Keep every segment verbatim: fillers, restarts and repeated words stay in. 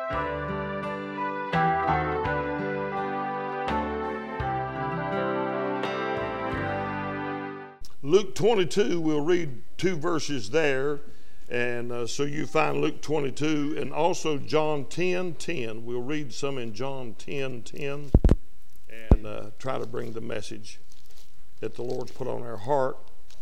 Luke twenty-two, we'll read two verses there, and uh, so you find Luke twenty-two, and also John ten ten. We'll read some in John ten ten, and uh, try to bring the message that the Lord's put on our heart.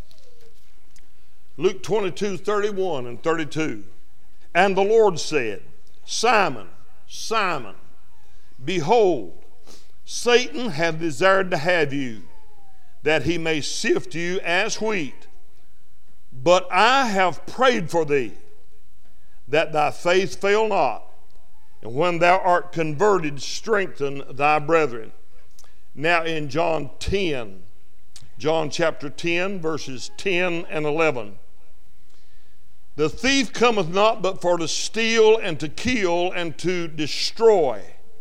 Luke twenty-two thirty-one and thirty-two. And the Lord said, Simon, Simon, behold, Satan hath desired to have you, that he may sift you as wheat. But I have prayed for thee, that thy faith fail not. And when thou art converted, strengthen thy brethren. Now in John ten, John chapter ten, verses ten and eleven. The thief cometh not but for to steal and to kill and to destroy.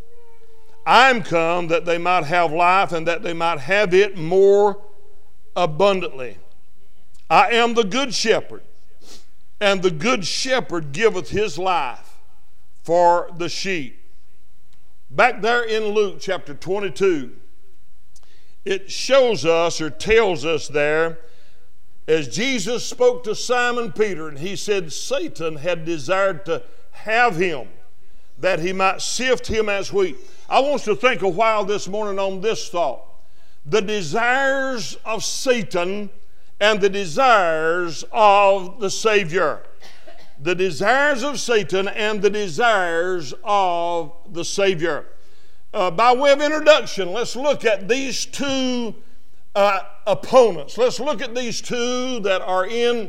I am come that they might have life, and that they might have it more abundantly. I am the good shepherd, and the good shepherd giveth his life for the sheep. Back there in Luke chapter twenty-two, it shows us or tells us there, as Jesus spoke to Simon Peter, and he said Satan had desired to have him, that he might sift him as wheat. I want you to think a while this morning on this thought. The desires of Satan and the desires of the Savior. The desires of Satan and the desires of the Savior. Uh, by way of introduction, let's look at these two uh, opponents. Let's look at these two that are in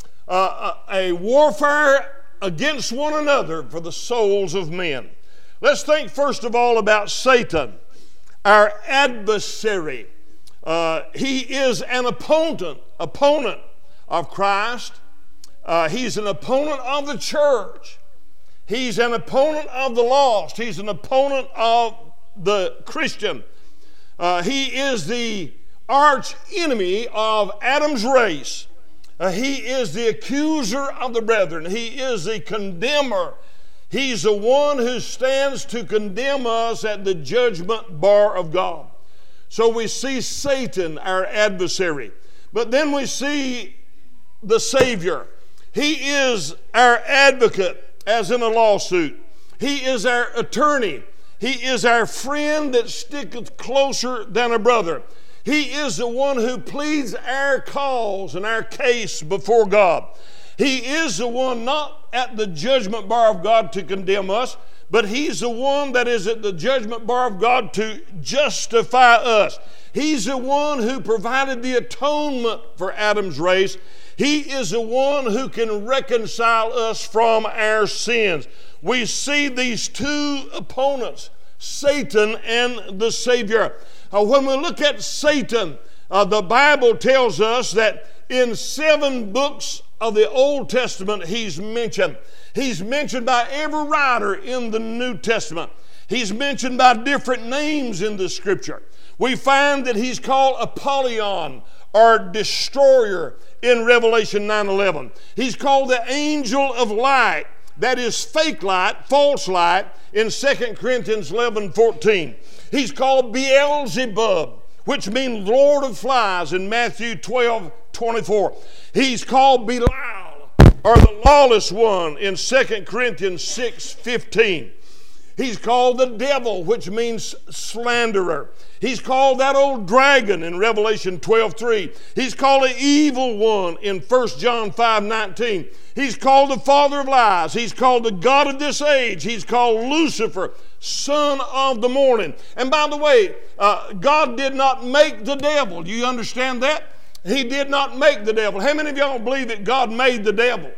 uh, a warfare against one another for the souls of men. Let's think first of all about Satan, our adversary. Uh, he is an opponent, opponent of Christ. Uh, he's an opponent of the church. He's an opponent of the lost. He's an opponent of the Christian. Uh, he is the arch enemy of Adam's race. Uh, he is the accuser of the brethren. He is the condemner. He's the one who stands to condemn us at the judgment bar of God. So we see Satan, our adversary. But then we see the Savior. He is our advocate, as in a lawsuit. He is our attorney. He is our friend that sticketh closer than a brother. He is the one who pleads our cause and our case before God. He is the one not at the judgment bar of God to condemn us, but He's the one that is at the judgment bar of God to justify us. He's the one who provided the atonement for Adam's race. He is the one who can reconcile us from our sins. We see these two opponents, Satan and the Savior. Uh, when we look at Satan, uh, the Bible tells us that in seven books of the Old Testament he's mentioned. He's mentioned by every writer in the New Testament. He's mentioned by different names in the Scripture. We find that he's called Apollyon, or destroyer, in Revelation nine eleven. He's called the angel of light, that is fake light, false light, in Second Corinthians eleven fourteen. He's called Beelzebub, which means Lord of Flies, in Matthew twelve twenty-four. He's called Belial, or the lawless one, in Second Corinthians six fifteen. He's called the devil, which means slanderer. He's called that old dragon in Revelation twelve three. He's called the evil one in First John five nineteen. He's called the father of lies. He's called the god of this age. He's called Lucifer, son of the morning. And by the way, uh, God did not make the devil. Do you understand that? He did not make the devil. How many of y'all believe that God made the devil?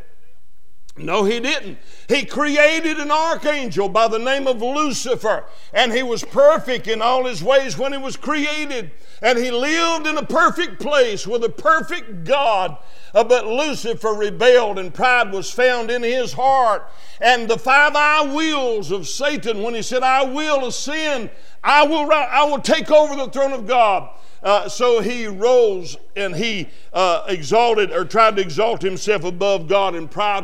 No, He didn't. He created an archangel by the name of Lucifer, and he was perfect in all his ways when he was created, and he lived in a perfect place with a perfect God. Uh, but Lucifer rebelled, and pride was found in his heart. And the five I wills of Satan, when he said, I will ascend, I will, I will take over the throne of God. Uh, so he rose and he uh, exalted or tried to exalt himself above God, and pride was found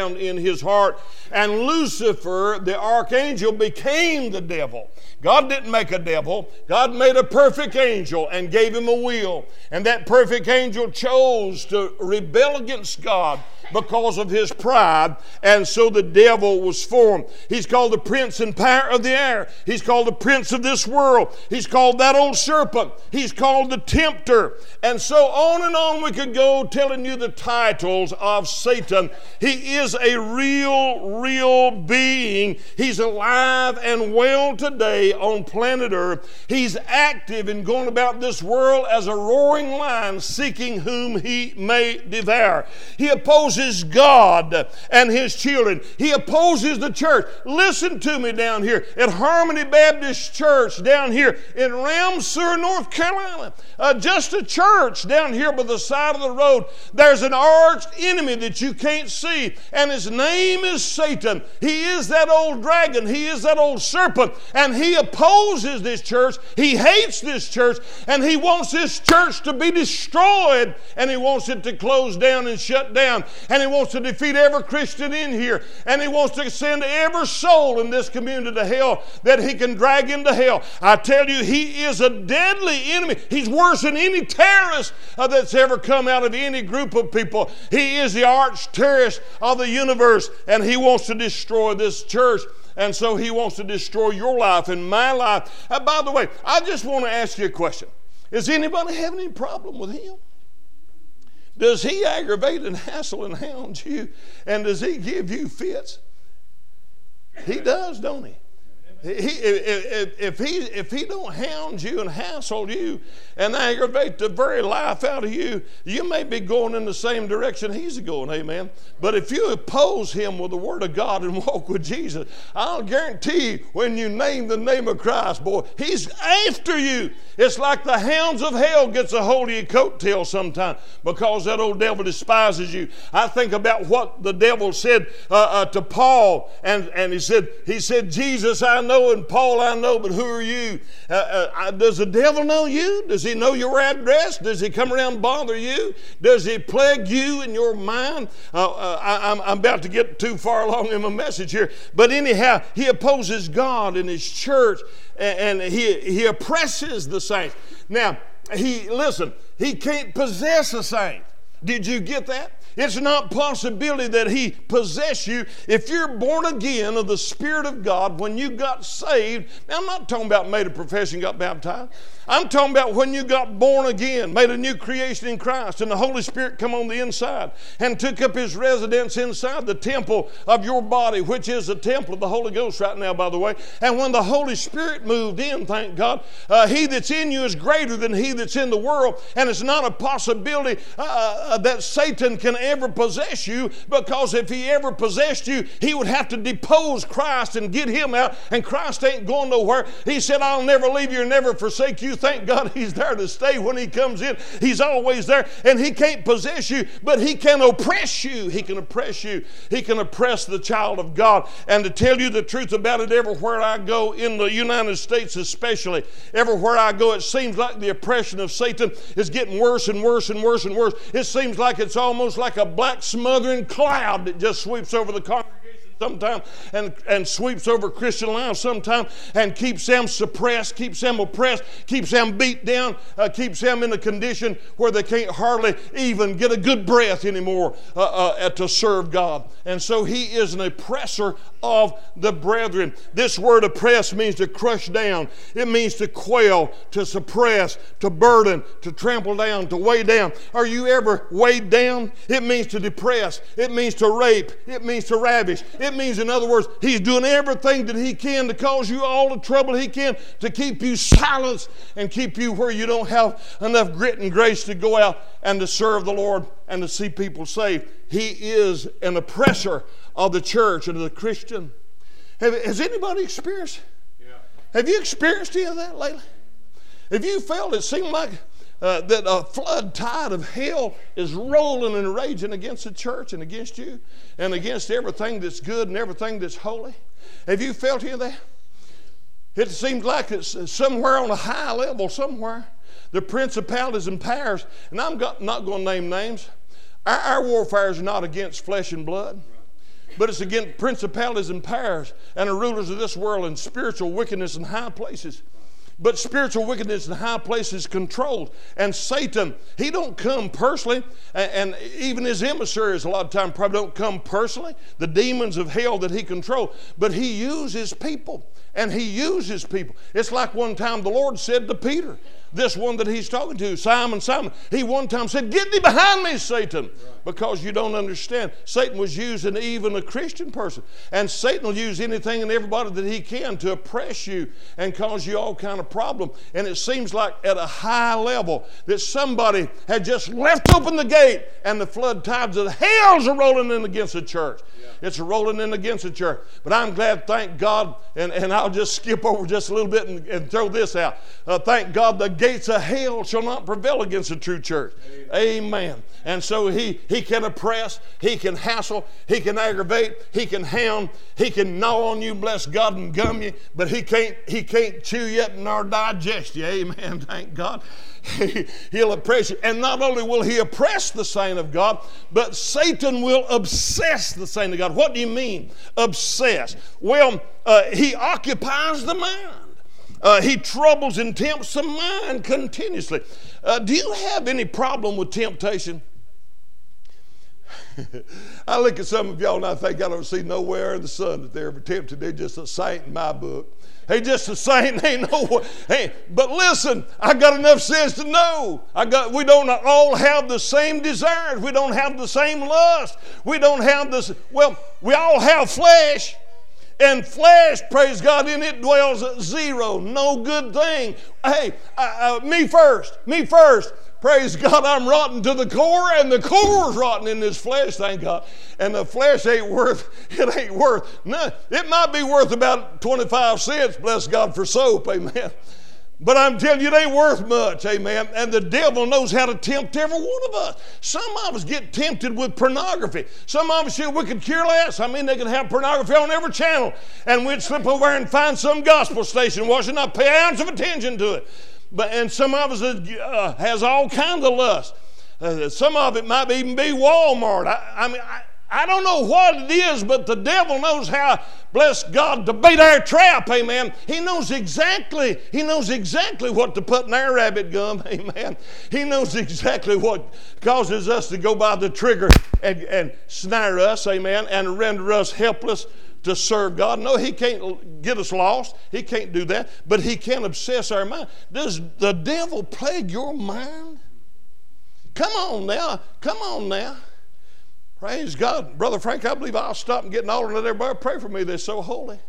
found in his heart. And Lucifer, the archangel, became the devil. God didn't make a devil. God made a perfect angel and gave him a will. And that perfect angel chose to rebel against God because of his pride, and so the devil was formed. He's called the prince and power of the air. He's called the prince of this world. He's called that old serpent. He's called the tempter. And so on and on we could go telling you the titles of Satan. He is a real, real being. He's alive and well today on planet Earth. He's active in going about this world as a roaring lion, seeking whom he may devour. He opposes God and his children. He opposes the church. Listen to me down here at Harmony Baptist Church down here in Ramseur, North Carolina. Uh, just a church down here by the side of the road. There's an arch enemy that you can't see, and his name is Satan. He is that old dragon. He is that old serpent, and he opposes this church. He hates this church, and he wants this church to be destroyed, and he wants it to close down and shut down. And he wants to defeat every Christian in here. And he wants to send every soul in this community to hell that he can drag into hell. I tell you, he is a deadly enemy. He's worse than any terrorist uh, that's ever come out of any group of people. He is the arch terrorist of the universe, and he wants to destroy this church. And so he wants to destroy your life and my life. Uh, by the way, I just want to ask you a question. Is anybody having any problem with him? Does he aggravate and hassle and hound you? And does he give you fits? He does, don't he? He, if, if, he, if he don't hound you and hassle you and aggravate the very life out of you, you may be going in the same direction he's going, amen. But if you oppose him with the Word of God and walk with Jesus, I'll guarantee you when you name the name of Christ, boy, he's after you. It's like the hounds of hell gets a hold of your coattail sometime because that old devil despises you. I think about what the devil said uh, uh, to Paul, and, and he said, he said, Jesus I know and Paul I know, but who are you? Uh, uh, does the devil know you? Does he know your address? Does he come around and bother you? Does he plague you in your mind? Uh, uh, I, I'm, I'm about to get too far along in my message here, but anyhow, he opposes God and his church, and, and he, he oppresses the saints. Now, he listen, he can't possess a saint. Did you get that? It's not possibility that he possess you. If you're born again of the Spirit of God, when you got saved, now I'm not talking about made a profession, got baptized. I'm talking about when you got born again, made a new creation in Christ, and the Holy Spirit come on the inside and took up his residence inside the temple of your body, which is the temple of the Holy Ghost right now, by the way. And when the Holy Spirit moved in, thank God, uh, he that's in you is greater than he that's in the world, and it's not a possibility uh, uh, that Satan can ever possess you, because if he ever possessed you, he would have to depose Christ and get him out, and Christ ain't going nowhere. He said, I'll never leave you or never forsake you. Thank God he's there to stay. When he comes in, he's always there, and he can't possess you, but he can oppress you. He can oppress you. He can oppress the child of God. And to tell you the truth about it, everywhere I go in the United States especially, everywhere I go, it seems like the oppression of Satan is getting worse and worse and worse and worse. It seems like it's almost like a black smothering cloud that just sweeps over the congregation sometime and, and sweeps over Christian lives sometime and keeps them suppressed, keeps them oppressed, keeps them beat down, uh, keeps them in a condition where they can't hardly even get a good breath anymore uh, uh, to serve God. And so he is an oppressor of the brethren. This word oppress means to crush down. It means to quail, to suppress, to burden, to trample down, to weigh down. Are you ever weighed down? It means to depress. It means to rape. It means to ravish. It means, in other words, he's doing everything that he can to cause you all the trouble he can to keep you silenced and keep you where you don't have enough grit and grace to go out and to serve the Lord and to see people saved. He is an oppressor of the church and of the Christian. Have, has anybody experienced? Yeah. Have you experienced any of that lately? Have you felt it seemed like uh, that a flood tide of hell is rolling and raging against the church and against you and against everything that's good and everything that's holy? Have you felt any of that? It seems like it's somewhere on a high level somewhere. The principalities and powers, and I'm got, not going to name names. Our, our warfare is not against flesh and blood. but it's against principalities and powers and the rulers of this world and spiritual wickedness in high places. But spiritual wickedness in high places is controlled. And Satan, he don't come personally. And even his emissaries a lot of times probably don't come personally. The demons of hell that he controls. But he uses people. And he uses people. It's like one time the Lord said to Peter, this one that he's talking to, Simon, Simon, he one time said, "Get thee behind me, Satan." Right. Because you don't understand. Satan was using even a Christian person. And Satan will use anything and everybody that he can to oppress you and cause you all kind of problem. And it seems like at a high level that somebody had just left open the gate and the flood tides of hell are rolling in against the church. Yeah. It's rolling in against the church. But I'm glad, thank God, and, and I'll just skip over just a little bit and, and throw this out. Uh, thank God the gates of hell shall not prevail against the true church. Amen. Amen. And so he, he can oppress, he can hassle, he can aggravate, he can hound, he can gnaw on you, bless God, and gum you, but he can't, he can't chew you up nor digest you. Amen. Thank God. He, he'll oppress you. And not only will he oppress the saint of God, but Satan will obsess the saint of God. What do you mean, obsess? Well, uh, he occupies the mind. Uh, he troubles and tempts the mind continuously. Uh, do you have any problem with temptation? I look at some of y'all and I think I don't see nowhere in the sun that they're ever tempted. They're just a saint in my book. Hey, just a saint, ain't no. Hey, but listen, I got enough sense to know. I got. We don't all have the same desires. We don't have the same lust. We don't have this. Well, we all have flesh. And flesh, praise God, in it dwells at zero. No good thing. Hey, uh, uh, me first. Me first. Praise God, I'm rotten to the core, and the core's rotten in this flesh, thank God. And the flesh ain't worth, it ain't worth, no, it might be worth about twenty-five cents, bless God, for soap, amen. But I'm telling you, it ain't worth much, amen. And the devil knows how to tempt every one of us. Some of us get tempted with pornography. Some of us say we could care less. I mean, they can have pornography on every channel. And we'd slip over there and find some gospel station, watch it, not pay an ounce of attention to it. But and some of us uh, has all kinds of lust. Uh, some of it might even be Walmart. I, I mean, I, I don't know what it is, but the devil knows how, bless God, to bait our trap, amen. He knows exactly, he knows exactly what to put in our rabbit gum, amen. He knows exactly what causes us to go by the trigger and, and snare us, amen, and render us helpless to serve God. No, he can't get us lost. He can't do that, but he can obsess our mind. Does the devil plague your mind? Come on now. Come on now. Praise God. Brother Frank, I believe I'll stop and get an altar and let everybody pray for me. They're so holy.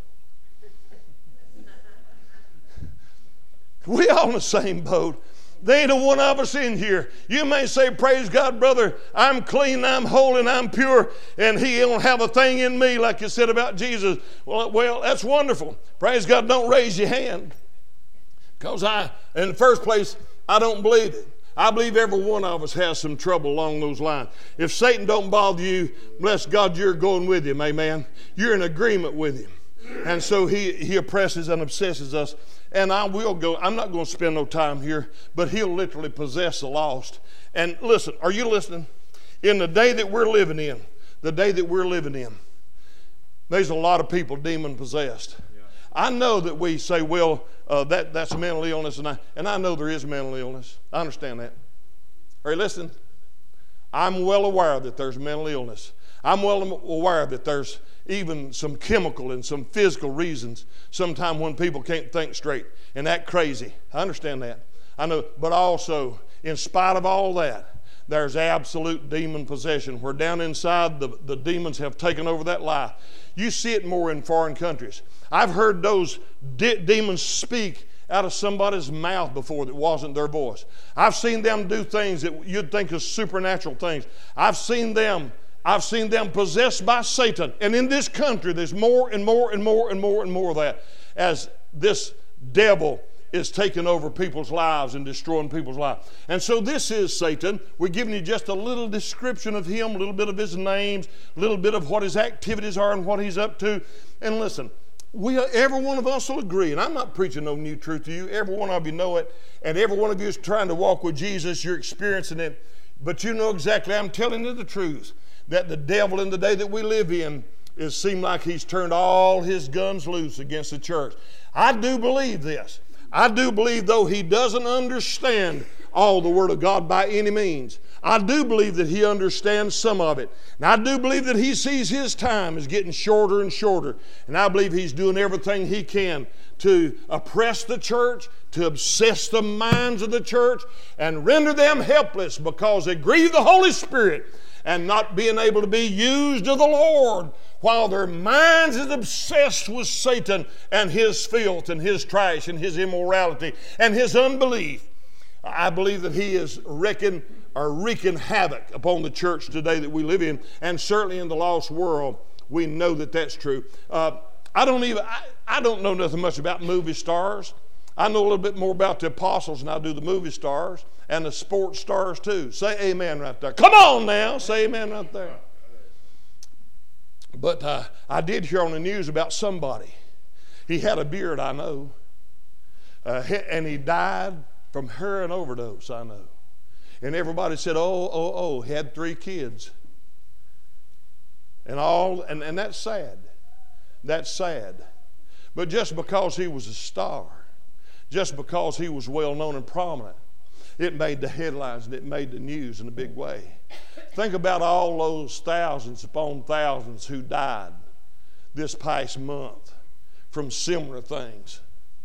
We all in the same boat. There ain't a one of us in here. You may say, praise God, brother, I'm clean, I'm holy, and I'm pure, and he don't have a thing in me like you said about Jesus. Well, well, that's wonderful. Praise God, don't raise your hand. Because I, in the first place, I don't believe it. I believe every one of us has some trouble along those lines. If Satan don't bother you, bless God, you're going with him, amen. You're in agreement with him. And so he, he oppresses and obsesses us. And I will go, I'm not going to spend no time here, but he'll literally possess the lost. And listen, are you listening? In the day that we're living in, the day that we're living in, there's a lot of people demon possessed. Yeah. I know that we say, well, uh, that, that's mental illness, and I, and I know there is mental illness. I understand that. Are you listening? I'm well aware that there's mental illness. I'm well aware that there's even some chemical and some physical reasons sometimes when people can't think straight and act crazy. I understand that. I know, but also, in spite of all that, there's absolute demon possession where down inside the, the demons have taken over that life. You see it more in foreign countries. I've heard those de- demons speak out of somebody's mouth before that wasn't their voice. I've seen them do things that you'd think is supernatural things. I've seen them I've seen them possessed by Satan. And in this country, there's more and more and more and more and more of that as this devil is taking over people's lives and destroying people's lives. And so this is Satan. We're giving you just a little description of him, a little bit of his names, a little bit of what his activities are and what he's up to. And listen, we are, every one of us will agree, and I'm not preaching no new truth to you. Every one of you know it, and every one of you is trying to walk with Jesus. You're experiencing it, but you know exactly, I'm telling you the truth, that the devil in the day that we live in it seemed like he's turned all his guns loose against the church. I do believe this. I do believe, though he doesn't understand all the Word of God by any means, I do believe that he understands some of it. And I do believe that he sees his time is getting shorter and shorter. And I believe he's doing everything he can to oppress the church, to obsess the minds of the church, and render them helpless because they grieve the Holy Spirit and not being able to be used of the Lord while their minds is obsessed with Satan and his filth and his trash and his immorality and his unbelief. I believe that he is wrecking or wreaking havoc upon the church today that we live in, and certainly in the lost world. We know that that's true. Uh, I don't even I, I don't know nothing much about movie stars. I know a little bit more about the apostles than I do the movie stars and the sports stars too. Say amen right there. Come on now, say amen right there. But uh, I did hear on the news about somebody. He had a beard, I know, uh, and he died from heroin overdose, I know. And everybody said, oh, oh, oh, he had three kids. And all, and, and that's sad. That's sad. But just because he was a star, just because he was well known and prominent, it made the headlines and it made the news in a big way. Think about all those thousands upon thousands who died this past month from similar things.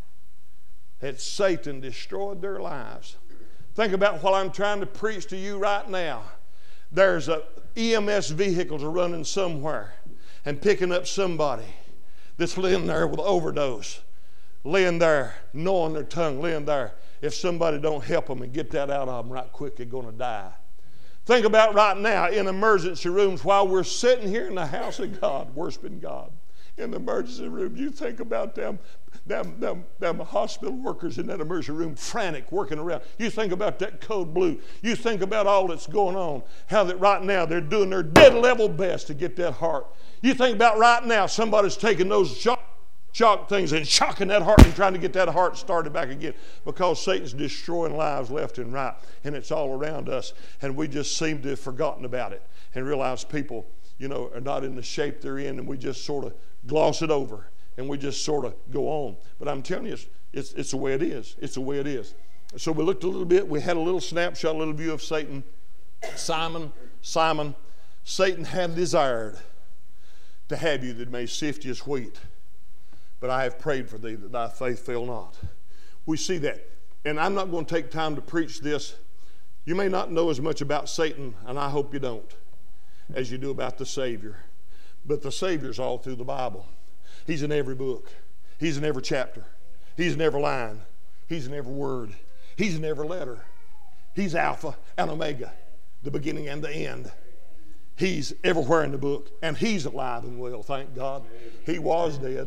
Had Satan destroyed their lives. Think about what I'm trying to preach to you right now. There's a E M S vehicles are running somewhere and picking up somebody that's laying there with overdose, laying there, gnawing their tongue, laying there. If somebody don't help them and get that out of them right quick, they're going to die. Think about right now in emergency rooms while we're sitting here in the house of God, worshiping God. In the emergency room, you think about them, them, them, them hospital workers in that emergency room, frantic, working around. You think about that code blue. You think about all that's going on, how that right now they're doing their dead level best to get that heart. You think about right now somebody's taking those shock, shock things and shocking that heart and trying to get that heart started back again because Satan's destroying lives left and right, and it's all around us, and we just seem to have forgotten about it and realize people, you know, are not in the shape they're in, and we just sort of gloss it over, and we just sort of go on. But I'm telling you, it's, it's, it's the way it is. It's the way it is. So we looked a little bit. We had a little snapshot, a little view of Satan. Simon, Simon, Satan had desired to have you that may sift you as wheat, but I have prayed for thee that thy faith fail not. We see that. And I'm not going to take time to preach this. You may not know as much about Satan, and I hope you don't, as you do about the Savior. But the Savior's all through the Bible. He's in every book. He's in every chapter. He's in every line. He's in every word. He's in every letter. He's Alpha and Omega, the beginning and the end. He's everywhere in the book. And he's alive and well, thank God. He was dead.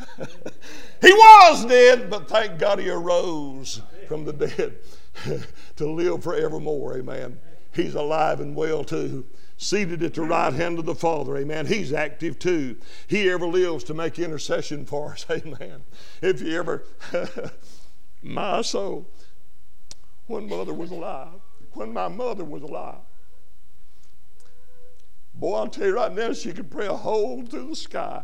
He was dead, but thank God he arose from the dead to live forevermore, amen. He's alive and well too. Seated at the right hand of the Father, amen. He's active too. He ever lives to make intercession for us, amen. If you ever, my soul, when mother was alive, when my mother was alive, boy, I'll tell you right now, she could pray a hole through the sky.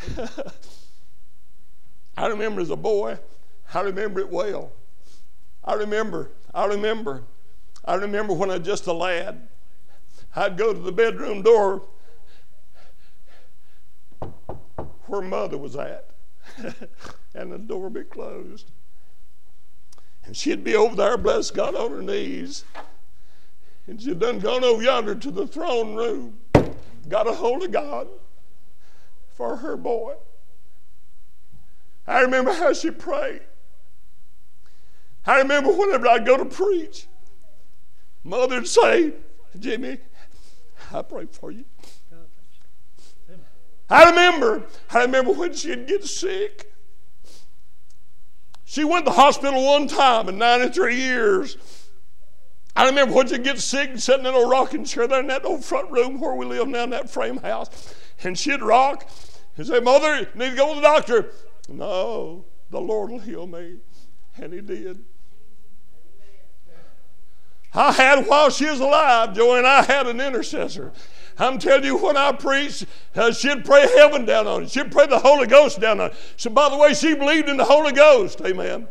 I remember as a boy, I remember it well. I remember, I remember, I remember when I was just a lad, I'd go to the bedroom door where mother was at, and the door would be closed. And she'd be over there, bless God, on her knees. And she'd done gone over yonder to the throne room, got a hold of God for her boy. I remember how she prayed. I remember whenever I'd go to preach, mother'd say, Jimmy, I pray for you. I remember, I remember when she'd get sick. She went to the hospital one time in ninety-three years. I remember when she'd get sick and sitting in a rocking chair there in that old front room where we live now in that frame house. And she'd rock and say, Mother, you need to go to the doctor. No, the Lord will heal me. And he did. I had while she was alive, Joanne, I had an intercessor. I'm telling you, when I preached, uh, she'd pray heaven down on it. She'd pray the Holy Ghost down on it. So, by the way, she believed in the Holy Ghost. Amen.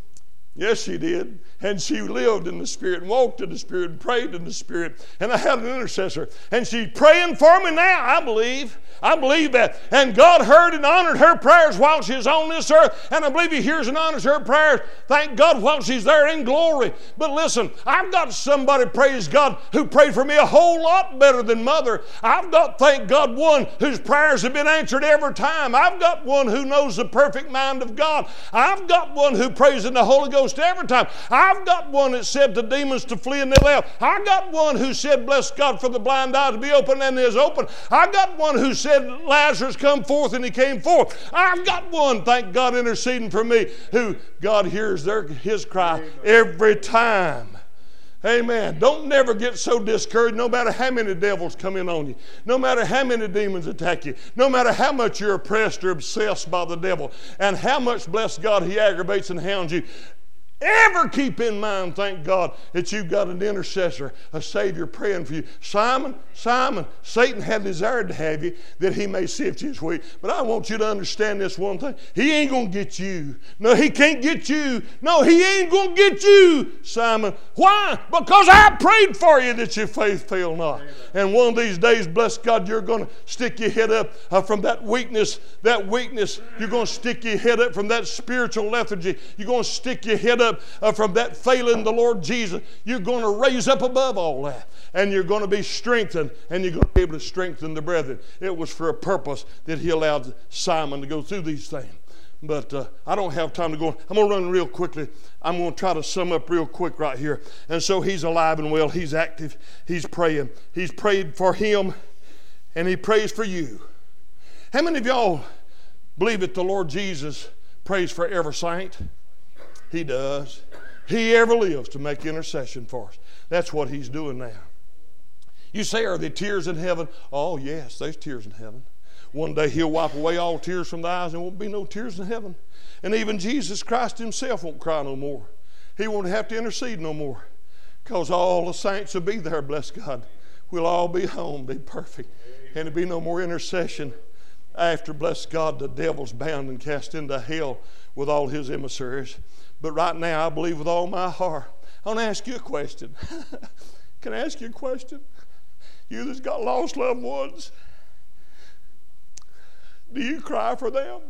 Yes, she did. And she lived in the Spirit and walked in the Spirit and prayed in the Spirit. And I had an intercessor. And she's praying for me now, I believe. I believe that. And God heard and honored her prayers while she was on this earth. And I believe He hears and honors her prayers. Thank God while she's there in glory. But listen, I've got somebody, praise God, who prayed for me a whole lot better than Mother. I've got, thank God, one whose prayers have been answered every time. I've got one who knows the perfect mind of God. I've got one who prays in the Holy Ghost every time. I've got one that said to demons to flee and they left. I got one who said, bless God for the blind eye to be open, and is open. I got one who said, Lazarus come forth, and he came forth. I've got one, thank God, interceding for me, who God hears their, his cry Amen. Every time. Amen. Don't never get so discouraged, no matter how many devils come in on you, no matter how many demons attack you, no matter how much you're oppressed or obsessed by the devil, and how much, bless God, he aggravates and hounds you. Ever keep in mind, thank God, that you've got an intercessor, a Savior praying for you. Simon, Simon, Satan had desired to have you that he may sift you as wheat. But I want you to understand this one thing. He ain't going to get you. No, he can't get you. No, he ain't going to get you, Simon. Why? Because I prayed for you that your faith fail not. Amen. And one of these days, bless God, you're going to stick your head up uh, from that weakness, that weakness. You're going to stick your head up from that spiritual lethargy. You're going to stick your head up Uh, from that failing the Lord Jesus. You're going to raise up above all that, and you're going to be strengthened, and you're going to be able to strengthen the brethren. It was for a purpose that He allowed Simon to go through these things. But uh, I don't have time to go on. I'm going to run real quickly. I'm going to try to sum up real quick right here. And so he's alive and well. He's active. He's praying. He's prayed for him, and he prays for you. How many of y'all believe that the Lord Jesus prays for every saint? He does. He ever lives to make intercession for us. That's what He's doing now. You say, are there tears in heaven? Oh, yes, there's tears in heaven. One day He'll wipe away all tears from the eyes, and there won't be no tears in heaven. And even Jesus Christ Himself won't cry no more. He won't have to intercede no more, because all the saints will be there, bless God. We'll all be home, be perfect, and there'll be no more intercession after, bless God, the devil's bound and cast into hell with all his emissaries. But right now, I believe with all my heart. I want to ask you a question. Can I ask you a question? You that's got lost loved ones, do you cry for them?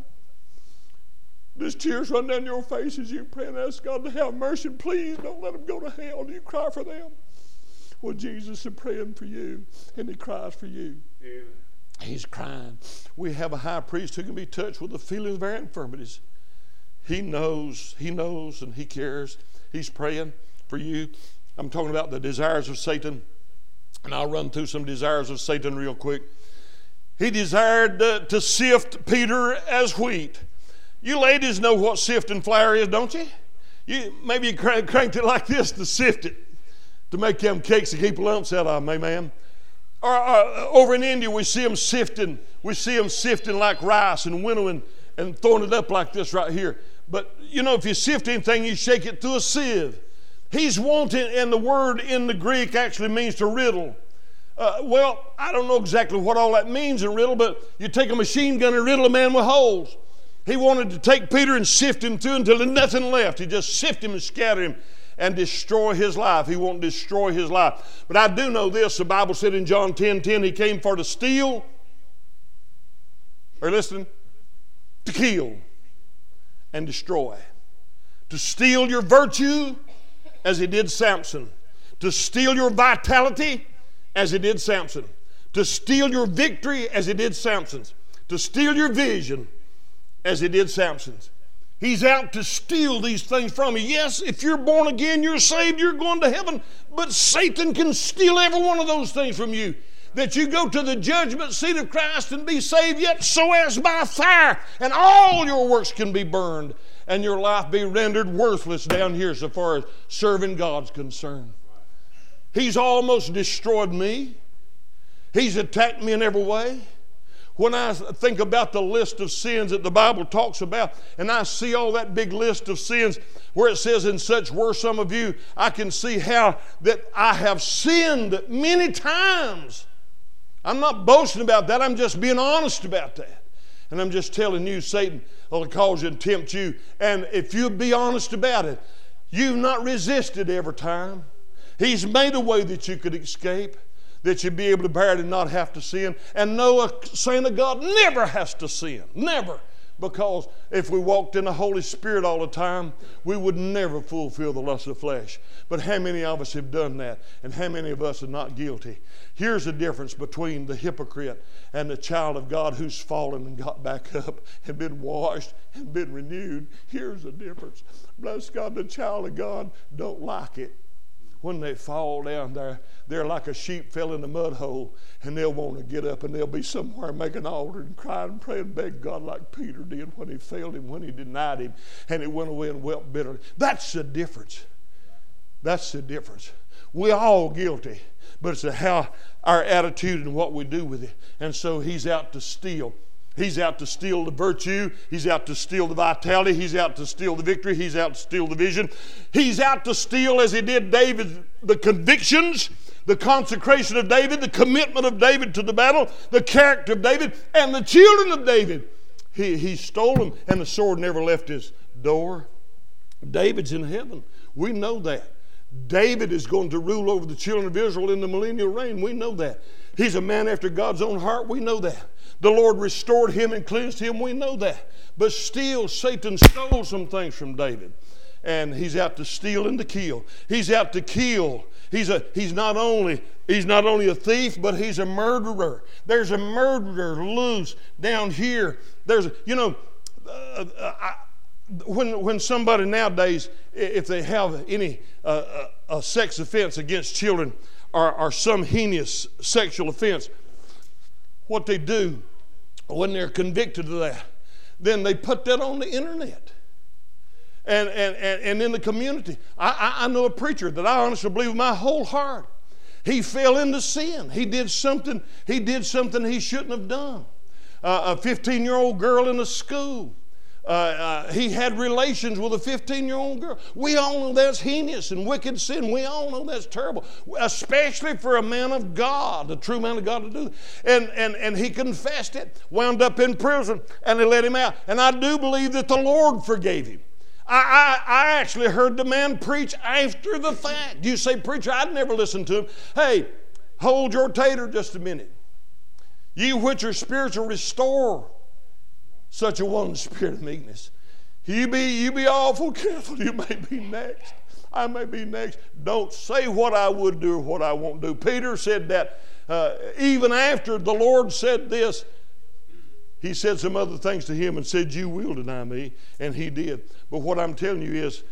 Does tears run down your face as you pray and ask God to have mercy? Please don't let them go to hell. Do you cry for them? Well, Jesus is praying for you, and He cries for you. Yeah. He's crying. We have a high priest who can be touched with the feelings of our infirmities. He knows, He knows, and He cares. He's praying for you. I'm talking about the desires of Satan, and I'll run through some desires of Satan real quick. He desired uh, to sift Peter as wheat. You ladies know what sifting flour is, don't you? You maybe you crank, cranked it like this to sift it, to make them cakes to keep lumps out of them, amen? Or, or over in India, we see them sifting. We see them sifting like rice and winnowing and throwing it up like this right here. But, you know, if you sift anything, you shake it through a sieve. He's wanting, and the word in the Greek actually means to riddle. Uh, well, I don't know exactly what all that means in riddle, but you take a machine gun and riddle a man with holes. He wanted to take Peter and sift him through until there's nothing left. He just sift him and scatter him and destroy his life. He won't destroy his life. But I do know this. The Bible said in John ten ten, He came for to steal. Are you listening? To kill and destroy. To steal your virtue as He did Samson. To steal your vitality as He did Samson. To steal your victory as He did Samson's. To steal your vision as He did Samson's. He's out to steal these things from you. Yes, if you're born again, you're saved, you're going to heaven. But Satan can steal every one of those things from you. That you go to the judgment seat of Christ and be saved, yet so as by fire, and all your works can be burned, and your life be rendered worthless down here so far as serving God's concerned. He's almost destroyed me. He's attacked me in every way. When I think about the list of sins that the Bible talks about, and I see all that big list of sins where it says, "And such were some of you," I can see how that I have sinned many times. I'm not boasting about that. I'm just being honest about that. And I'm just telling you, Satan will cause you and tempt you. And if you'll be honest about it, you've not resisted every time. He's made a way that you could escape, that you'd be able to bear it and not have to sin. And no, a saint of God never has to sin. Never. Because if we walked in the Holy Spirit all the time, we would never fulfill the lust of the flesh. But how many of us have done that? And how many of us are not guilty? Here's the difference between the hypocrite and the child of God who's fallen and got back up and been washed and been renewed. Here's the difference. Bless God, the child of God don't like it when they fall down there. They're like a sheep fell in the mud hole, and they'll want to get up and they'll be somewhere, make an altar and cry and pray and beg God like Peter did when he failed him, when he denied him, and he went away and wept bitterly. That's the difference. That's the difference. We're all guilty, but it's how our attitude and what we do with it. And so he's out to steal. He's out to steal the virtue. He's out to steal the vitality. He's out to steal the victory. He's out to steal the vision. He's out to steal, as he did David, the convictions, the consecration of David, the commitment of David to the battle, the character of David, and the children of David. He, he stole them, and the sword never left his door. David's in heaven. We know that. David is going to rule over the children of Israel in the millennial reign. We know that. He's a man after God's own heart. We know that. The Lord restored him and cleansed him. We know that. But still, Satan stole some things from David. And he's out to steal and to kill. He's out to kill. He's a he's not only he's not only a thief, but he's a murderer. There's a murderer loose down here. There's you know, uh, I, when when somebody nowadays, if they have any uh, a, a sex offense against children or, or some heinous sexual offense, what they do when they're convicted of that, then they put that on the internet and and and, and in the community. I, I, I know a preacher that I honestly believe with my whole heart. He fell into sin. He did something. He did something he shouldn't have done. Uh, a fifteen-year-old girl in a school. Uh, uh, he had relations with a fifteen-year-old girl. We all know that's heinous and wicked sin. We all know that's terrible, especially for a man of God, a true man of God to do. And, and, and he confessed it, wound up in prison, and they let him out. And I do believe that the Lord forgave him. I, I, I actually heard the man preach after the fact. You say, "Preacher, I'd never listened to him." Hey, hold your tater just a minute. You which are spiritual, restore such a one in the spirit of meekness. You be, you be awful careful. You may be next. I may be next. Don't say what I would do or what I won't do. Peter said that uh, even after the Lord said this, he said some other things to him and said, "You will deny me," and he did. But what I'm telling you is,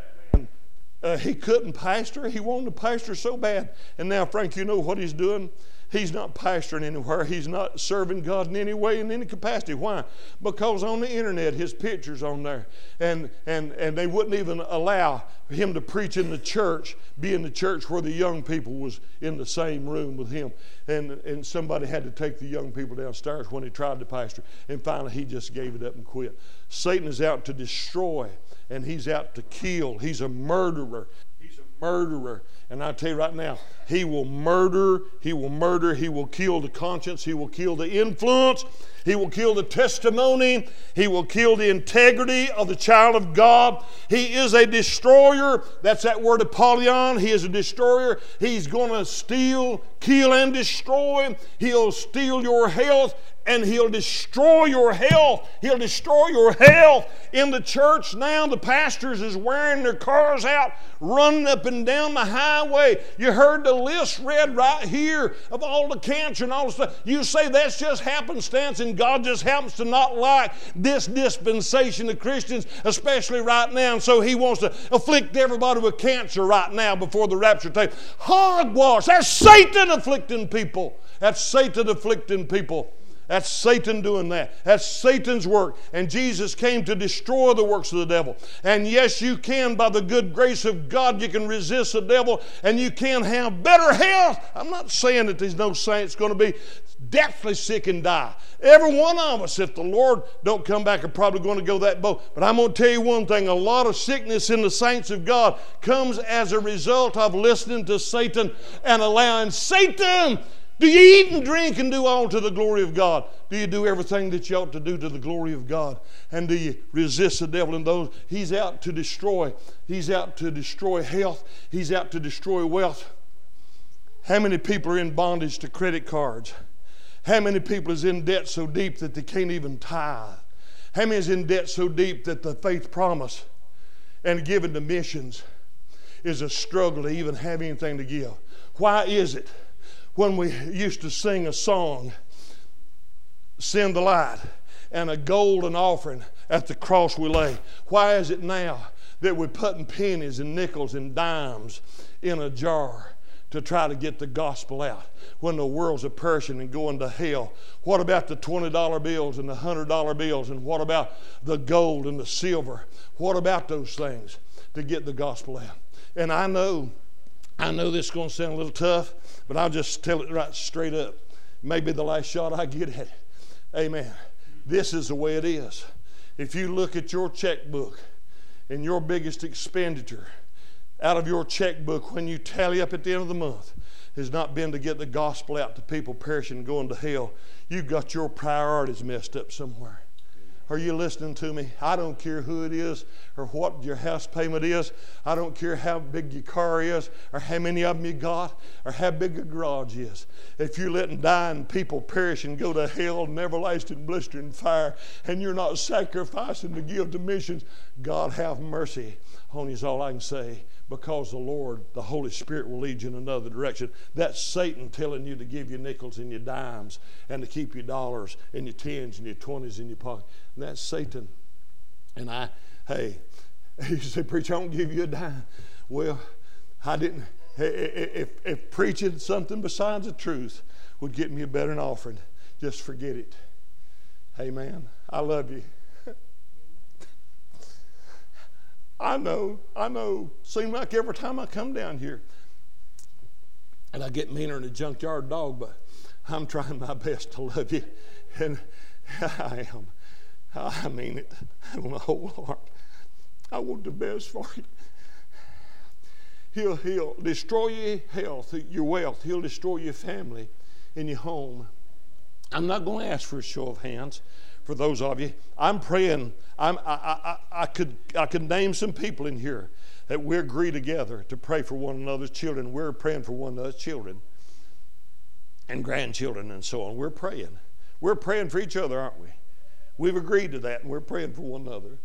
uh, he couldn't pastor. He wanted to pastor so bad. And now, Frank, you know what he's doing? He's not pastoring anywhere. He's not serving God in any way, in any capacity. Why? Because on the internet, his picture's on there. And, and, and they wouldn't even allow him to preach in the church, be in the church where the young people was in the same room with him. And, and somebody had to take the young people downstairs when he tried to pastor. And finally, he just gave it up and quit. Satan is out to destroy, and he's out to kill. He's a murderer. He's a murderer. And I tell you right now, he will murder, he will murder, he will kill the conscience, he will kill the influence, he will kill the testimony, he will kill the integrity of the child of God. He is a destroyer. That's that word Apollyon. He is a destroyer. He's going to steal, kill, and destroy. He'll steal your health, and he'll destroy your health. He'll destroy your health. In the church now, the pastors is wearing their cars out, running up and down the highway. You heard the list read right here of all the cancer and all the stuff. You say that's just happenstance, and God just happens to not like this dispensation of Christians, especially right now. And so he wants to afflict everybody with cancer right now before the rapture takes. Hogwash. That's Satan afflicting people. That's Satan afflicting people. That's Satan doing that. That's Satan's work. And Jesus came to destroy the works of the devil. And yes, you can, by the good grace of God, you can resist the devil and you can have better health. I'm not saying that there's no saints going to be deathly sick and die. Every one of us, if the Lord don't come back, are probably going to go that boat. But I'm going to tell you one thing, a lot of sickness in the saints of God comes as a result of listening to Satan and allowing Satan. Do you eat and drink and do all to the glory of God? Do you do everything that you ought to do to the glory of God? And do you resist the devil in those? He's out to destroy. He's out to destroy health. He's out to destroy wealth. How many people are in bondage to credit cards? How many people is in debt so deep that they can't even tithe? How many is in debt so deep that the faith promise and giving to missions is a struggle to even have anything to give? Why is it when we used to sing a song, Send the Light, and a golden offering at the cross we lay, why is it now that we're putting pennies and nickels and dimes in a jar to try to get the gospel out when the world's a perishing and going to hell? What about the twenty dollar bills and the one hundred dollar bills? And what about the gold and the silver? What about those things to get the gospel out? And I know, I know this is going to sound a little tough, but I'll just tell it right straight up. Maybe the last shot I get at it. Amen. This is the way it is. If you look at your checkbook and your biggest expenditure out of your checkbook when you tally up at the end of the month has not been to get the gospel out to people perishing and going to hell, you've got your priorities messed up somewhere. Are you listening to me? I don't care who it is or what your house payment is. I don't care how big your car is or how many of them you got or how big your garage is. If you're letting dying people perish and go to hell and everlasting blistering fire and you're not sacrificing to give to missions, God have mercy on you is all I can say, because the Lord, the Holy Spirit will lead you in another direction. That's Satan telling you to give your nickels and your dimes and to keep your dollars and your tens and your twenties in your pocket. And that's Satan. And I, hey, you say, preacher, I don't give you a dime. Well, I didn't. If, if preaching something besides the truth would get me a better offering, just forget it. Amen. I love you. I know, I know. Seems like every time I come down here, and I get meaner than a junkyard dog, but I'm trying my best to love you. And I am. I mean it with my whole heart. I want the best for you. He'll, he'll destroy your health, your wealth. He'll destroy your family and your home. I'm not going to ask for a show of hands for those of you. I'm praying. I'm, I, I, I, could, I could name some people in here that we agree together to pray for one another's children. We're praying for one another's children and grandchildren and so on. We're praying. We're praying for each other, aren't we? We've agreed to that, and we're praying for one another.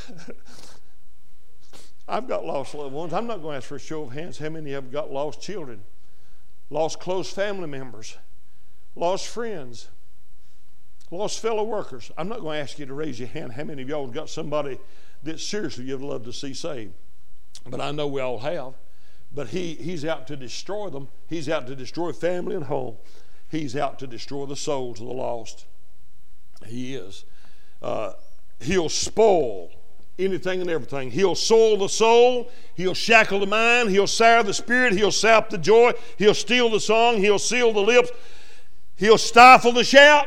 I've got lost loved ones. I'm not going to ask for a show of hands. How many have got lost children, lost close family members, lost friends, lost fellow workers? I'm not going to ask you to raise your hand how many of y'all have got somebody that seriously you'd love to see saved. But I know we all have. But he, he's out to destroy them. He's out to destroy family and home. He's out to destroy the souls of the lost. He is. Uh, he'll spoil anything and everything. He'll soil the soul. He'll shackle the mind. He'll sour the spirit. He'll sap the joy. He'll steal the song. He'll seal the lips. He'll stifle the shout.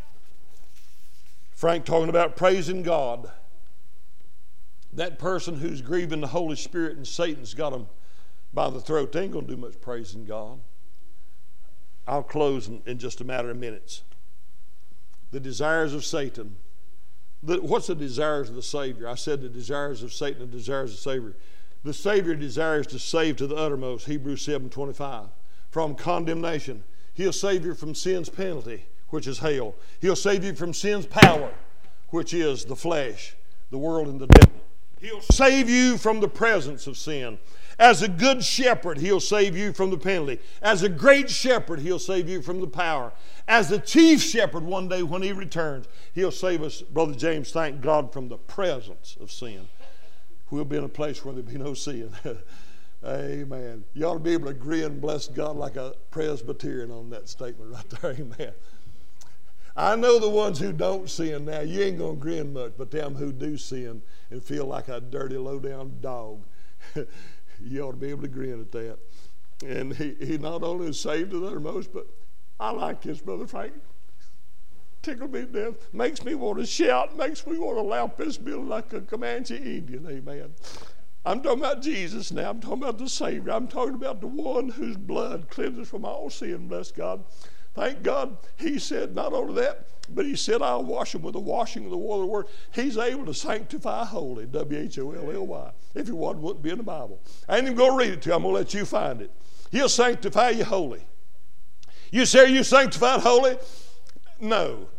Frank talking about praising God. That person who's grieving the Holy Spirit and Satan's got them by the throat, they ain't going to do much praising God. I'll close in, in just a matter of minutes. The desires of Satan. The, what's the desires of the Savior? I said the desires of Satan, the desires of the Savior. The Savior desires to save to the uttermost, Hebrews seven twenty-five, from condemnation. He'll save you from sin's penalty, which is hell. He'll save you from sin's power, which is the flesh, the world, and the devil. He'll save you from the presence of sin. As a good shepherd, he'll save you from the penalty. As a great shepherd, he'll save you from the power. As the chief shepherd, one day when he returns, he'll save us, Brother James, thank God, from the presence of sin. We'll be in a place where there'll be no sin. Amen. You ought to be able to grin and bless God like a Presbyterian on that statement right there. Amen. I know the ones who don't sin now, you ain't going to grin much, but them who do sin and feel like a dirty, low-down dog, you ought to be able to grin at that. And he, he not only is saved to the uttermost, but I like this, Brother Frank. Tickle me to death. Makes me want to shout. Makes me want to lap this building like a Comanche Indian. Amen. I'm talking about Jesus now. I'm talking about the Savior. I'm talking about the one whose blood cleanses from all sin, bless God. Thank God, he said not only that, but he said, I'll wash him with the washing of the water of the Word. He's able to sanctify holy, W H O L L Y. If it wasn't, it wouldn't be in the Bible. I ain't even going to read it to you. I'm going to let you find it. He'll sanctify you holy. You say, are you sanctified holy? No.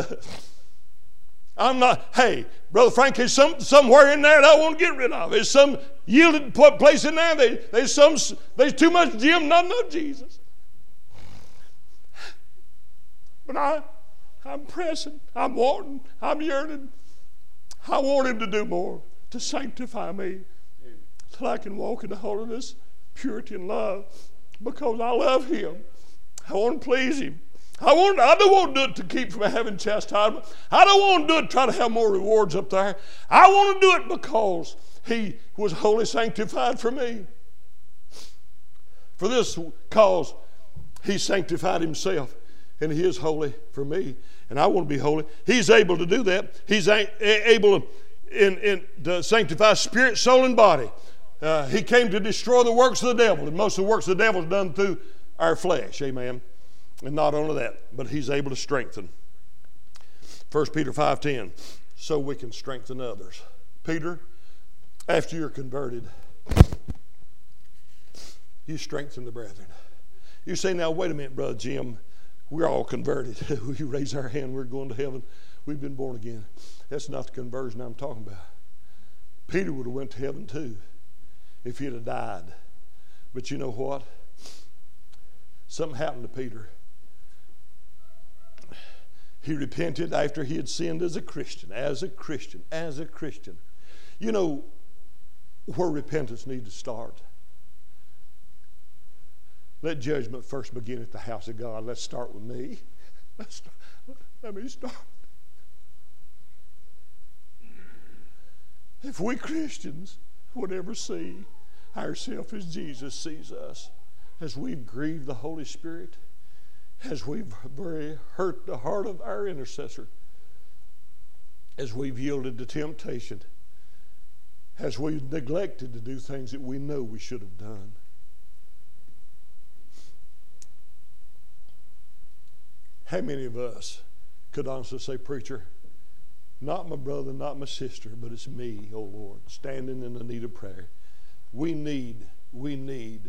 I'm not. Hey, Brother Frank, there's some, somewhere in there that I want to get rid of. There's some yielded place in there. They, there's, some, there's too much Jim, not enough Jesus. But I, I'm pressing. I'm wanting. I'm yearning. I want him to do more, to sanctify me, till I can walk in holiness, purity, and love, because I love him. I want to please him. I, want, I don't want to do it to keep from having chastisement. I don't want to do it to try to have more rewards up there. I want to do it because he was wholly sanctified for me. For this cause, he sanctified himself, and he is holy for me. And I want to be holy. He's able to do that. He's a, a, able to, in, in, to sanctify spirit, soul, and body. Uh, he came to destroy the works of the devil, and most of the works of the devil is done through our flesh. Amen. And not only that, but he's able to strengthen. First Peter five ten, so we can strengthen others. Peter, after you're converted, you strengthen the brethren. You say, now, wait a minute, Brother Jim. We're all converted. We raise our hand. We're going to heaven. We've been born again. That's not the conversion I'm talking about. Peter would have went to heaven too if he'd have died. But you know what? Something happened to Peter. He repented after he had sinned as a Christian, as a Christian, as a Christian. You know where repentance needs to start? Let judgment first begin at the house of God. Let's start with me. Let's start. Let me start. If we Christians would ever see ourselves as Jesus sees us, as we've grieved the Holy Spirit, as we've very hurt the heart of our intercessor, as we've yielded to temptation, as we've neglected to do things that we know we should have done. How many of us could honestly say, preacher, not my brother, not my sister, but it's me, oh Lord, standing in the need of prayer. We need, we need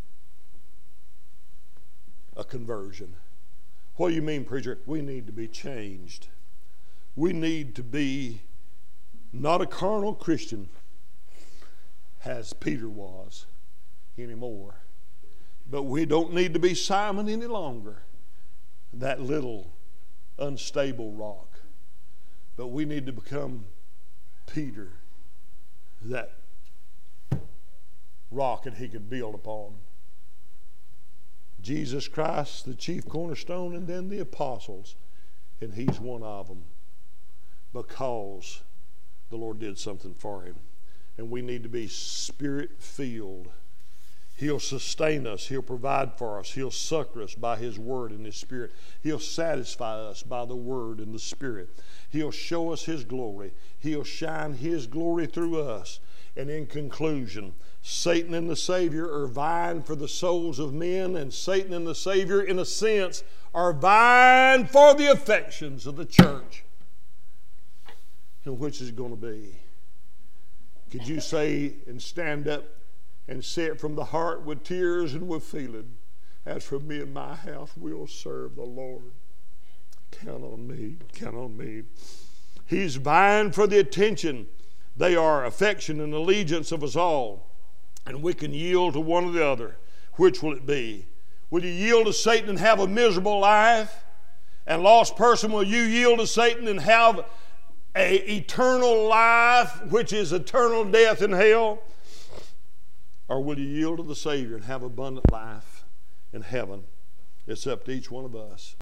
a conversion. What do you mean, preacher? We need to be changed. We need to be not a carnal Christian as Peter was anymore. But we don't need to be Simon any longer, that little unstable rock. But we need to become Peter, that rock that he could build upon. Jesus Christ, the chief cornerstone, and then the apostles. And he's one of them because the Lord did something for him. And we need to be Spirit-filled. He'll sustain us. He'll provide for us. He'll succor us by His Word and His Spirit. He'll satisfy us by the Word and the Spirit. He'll show us His glory. He'll shine His glory through us. And in conclusion, Satan and the Savior are vying for the souls of men, and Satan and the Savior, in a sense, are vying for the affections of the church. And which is going to be? Could you say and stand up and say it from the heart with tears and with feeling, as for me and my house, we'll serve the Lord. Count on me, count on me. He's vying for the attention. They are affection and allegiance of us all. And we can yield to one or the other. Which will it be? Will you yield to Satan and have a miserable life? And lost person, will you yield to Satan and have an eternal life, which is eternal death in hell? Or will you yield to the Savior and have abundant life in heaven? It's up to each one of us.